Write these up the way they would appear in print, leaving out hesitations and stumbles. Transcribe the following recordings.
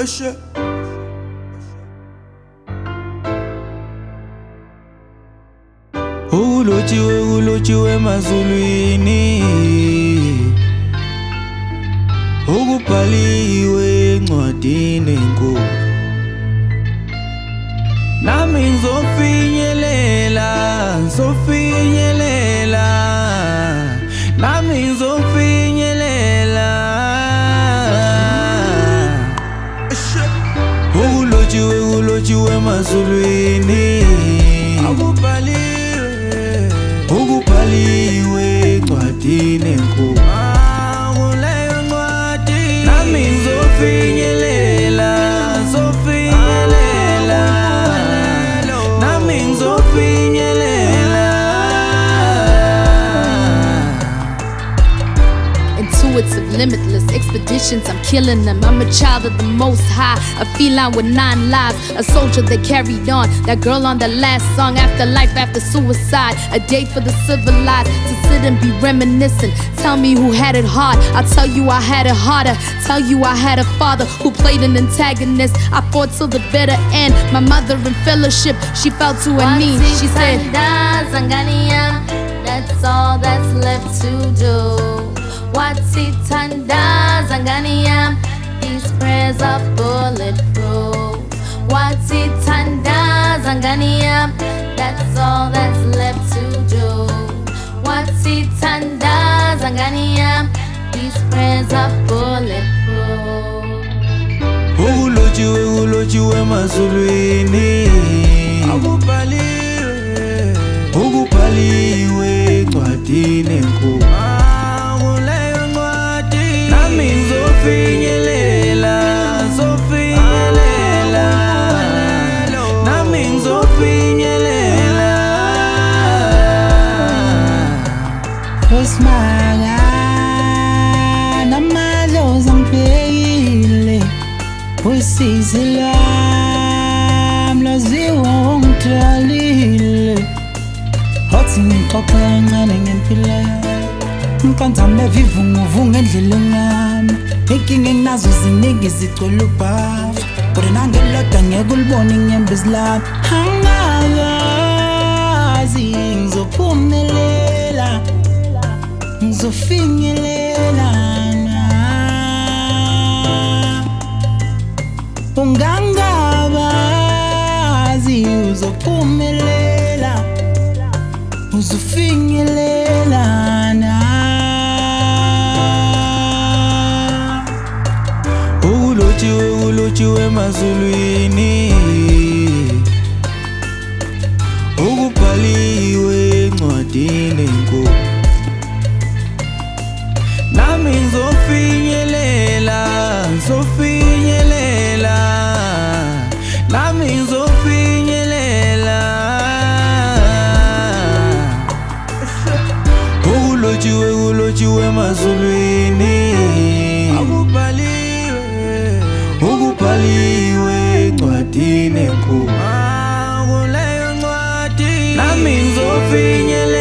Ulotshiwe emazulwini, ukubhaliwe encwadini enkulu. Nami ngizofinyelela, nami ngizofinyelela. Ulotshiwe emazulwini, ukubhaliwe encwadini enkulu. Nami ngizofinyelela, nami ngizofinyelela. Intuitive, limitless expeditions, I'm killing them. I'm a child of the Most High, a feline with 9 lives, a soldier that carried on. That girl on the last song, after life, after suicide. A date for the civilized, to sit and be reminiscent. Tell me who had it hard, I'll tell you I had it harder. Tell you I had a father who played an antagonist. I fought till the bitter end. My mother in fellowship, she fell to her knees. She said, that's all that's left to do. Watitanda Zangania, these prayers are bulletproof. Watitanda Zangania, that's all that's left to do. Watitanda Zangania, these prayers are bulletproof. Ulotshiwe emazulwini, ukubhaliwe encwadini enkulu. Nami ngizofinyelela, nami ngizofinyelela. Osmanga namadlozi angibhekile, usizi lwami lwaziwa ungithalile. Wathi ngixoxa kancane ngempilo yami, mkanzame vivunguvunga endleleni yami. Inkinga enginazo ziningi zigcwele ubhafa, kodwa nangelodwa ngeke ulibone inyembezi lami. Angazi ngizophumelela, ngizofinyelela. Ungangabazi uzophumelela, uzofinyelela. Ulotshiwe emazulwini, ukubhaliwe encwadini enkulu. Nami ngizofinyelela, nami ngizofinyelela. Ulotshiwe emazulwini, ukubhaliwe encwadini enkulu. Nami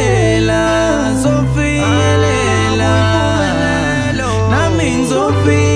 ngizofinyelela, nami ngizofinyelela.